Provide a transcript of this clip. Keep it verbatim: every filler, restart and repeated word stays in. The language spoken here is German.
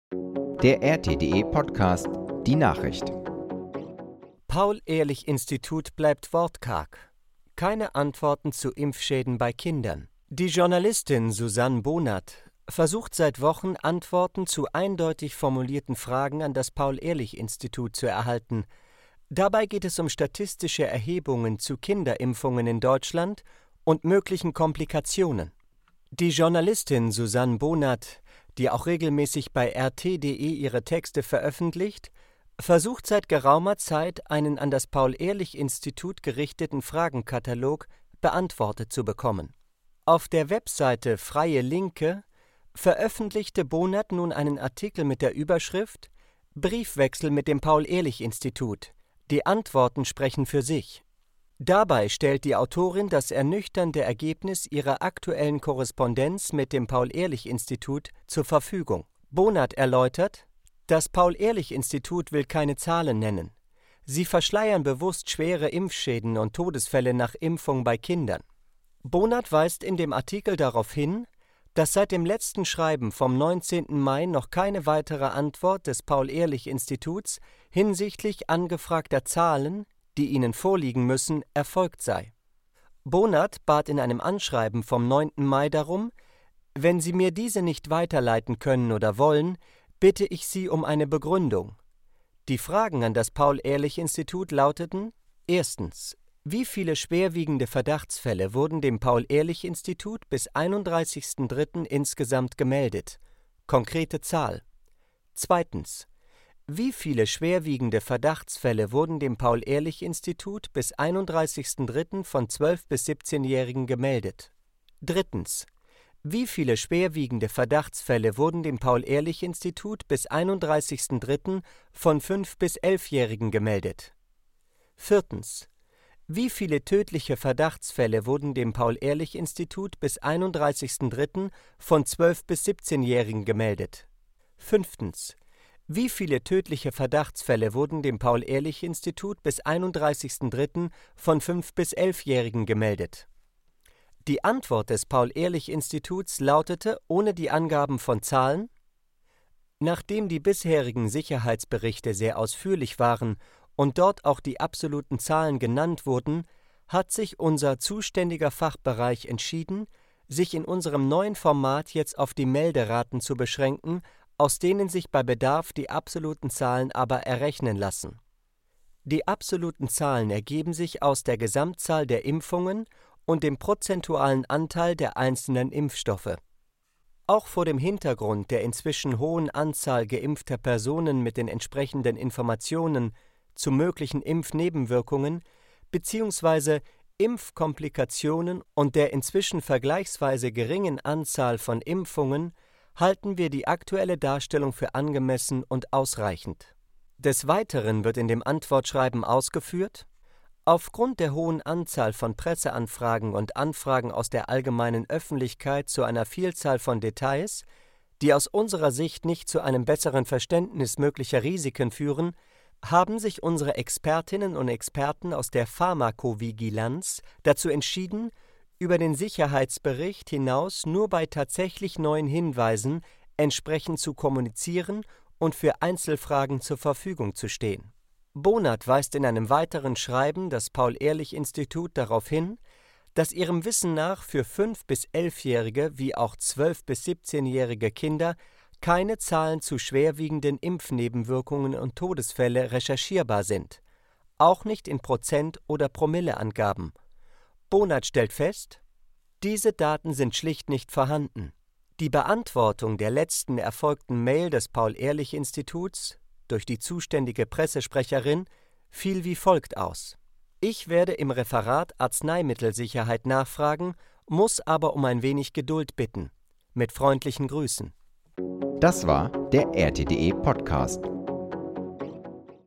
Der R T D E-Podcast Die Nachricht. Paul-Ehrlich-Institut bleibt wortkarg. Keine Antworten zu Impfschäden bei Kindern. Die Journalistin Susanne Bohnert versucht seit Wochen, Antworten zu eindeutig formulierten Fragen an das Paul-Ehrlich-Institut zu erhalten. Dabei geht es um statistische Erhebungen zu Kinderimpfungen in Deutschland und möglichen Komplikationen. Die Journalistin Susanne Bohnert, die auch regelmäßig bei R T punkt D E ihre Texte veröffentlicht, versucht seit geraumer Zeit, einen an das Paul-Ehrlich-Institut gerichteten Fragenkatalog beantwortet zu bekommen. Auf der Webseite Freie Linke veröffentlichte Bohnert nun einen Artikel mit der Überschrift »Briefwechsel mit dem Paul-Ehrlich-Institut. Die Antworten sprechen für sich«. Dabei stellt die Autorin das ernüchternde Ergebnis ihrer aktuellen Korrespondenz mit dem Paul-Ehrlich-Institut zur Verfügung. Bohnert erläutert: Das Paul-Ehrlich-Institut will keine Zahlen nennen. Sie verschleiern bewusst schwere Impfschäden und Todesfälle nach Impfung bei Kindern. Bohnert weist in dem Artikel darauf hin, dass seit dem letzten Schreiben vom neunzehnten Mai noch keine weitere Antwort des Paul-Ehrlich-Instituts hinsichtlich angefragter Zahlen, die ihnen vorliegen müssen, erfolgt sei. Bohnert bat in einem Anschreiben vom neunten Mai darum, wenn Sie mir diese nicht weiterleiten können oder wollen, bitte ich Sie um eine Begründung. Die Fragen an das Paul-Ehrlich-Institut lauteten: Erstens. Wie viele schwerwiegende Verdachtsfälle wurden dem Paul-Ehrlich-Institut bis einunddreißigsten dritten insgesamt gemeldet? Konkrete Zahl. Zweitens. Wie viele schwerwiegende Verdachtsfälle wurden dem Paul-Ehrlich-Institut bis einunddreißigsten dritten von zwölf- bis siebzehnjährigen gemeldet? Drittens. Wie viele schwerwiegende Verdachtsfälle wurden dem Paul-Ehrlich-Institut bis einunddreißigsten dritten von fünf- bis elfjährigen gemeldet? Viertens. Wie viele tödliche Verdachtsfälle wurden dem Paul-Ehrlich-Institut bis einunddreißigsten dritten von zwölf- bis siebzehnjährigen gemeldet? Fünftens. Wie viele tödliche Verdachtsfälle wurden dem Paul-Ehrlich-Institut bis einunddreißigsten dritten von fünf- bis elfjährigen gemeldet? Die Antwort des Paul-Ehrlich-Instituts lautete ohne die Angaben von Zahlen: Nachdem die bisherigen Sicherheitsberichte sehr ausführlich waren und dort auch die absoluten Zahlen genannt wurden, hat sich unser zuständiger Fachbereich entschieden, sich in unserem neuen Format jetzt auf die Melderaten zu beschränken, aus denen sich bei Bedarf die absoluten Zahlen aber errechnen lassen. Die absoluten Zahlen ergeben sich aus der Gesamtzahl der Impfungen und dem prozentualen Anteil der einzelnen Impfstoffe. Auch vor dem Hintergrund der inzwischen hohen Anzahl geimpfter Personen mit den entsprechenden Informationen zu möglichen Impfnebenwirkungen bzw. Impfkomplikationen und der inzwischen vergleichsweise geringen Anzahl von Impfungen halten wir die aktuelle Darstellung für angemessen und ausreichend. Des Weiteren wird in dem Antwortschreiben ausgeführt: Aufgrund der hohen Anzahl von Presseanfragen und Anfragen aus der allgemeinen Öffentlichkeit zu einer Vielzahl von Details, die aus unserer Sicht nicht zu einem besseren Verständnis möglicher Risiken führen, haben sich unsere Expertinnen und Experten aus der Pharmakovigilanz dazu entschieden, über den Sicherheitsbericht hinaus nur bei tatsächlich neuen Hinweisen entsprechend zu kommunizieren und für Einzelfragen zur Verfügung zu stehen. Bohnert weist in einem weiteren Schreiben das Paul-Ehrlich-Institut darauf hin, dass ihrem Wissen nach für fünf- bis elfjährige wie auch zwölf- bis siebzehnjährige Kinder keine Zahlen zu schwerwiegenden Impfnebenwirkungen und Todesfälle recherchierbar sind, auch nicht in Prozent- oder Promilleangaben. Bohnert stellt fest: Diese Daten sind schlicht nicht vorhanden. Die Beantwortung der letzten erfolgten Mail des Paul-Ehrlich-Instituts durch die zuständige Pressesprecherin fiel wie folgt aus: Ich werde im Referat Arzneimittelsicherheit nachfragen, muss aber um ein wenig Geduld bitten. Mit freundlichen Grüßen. Das war der R T D E-Podcast.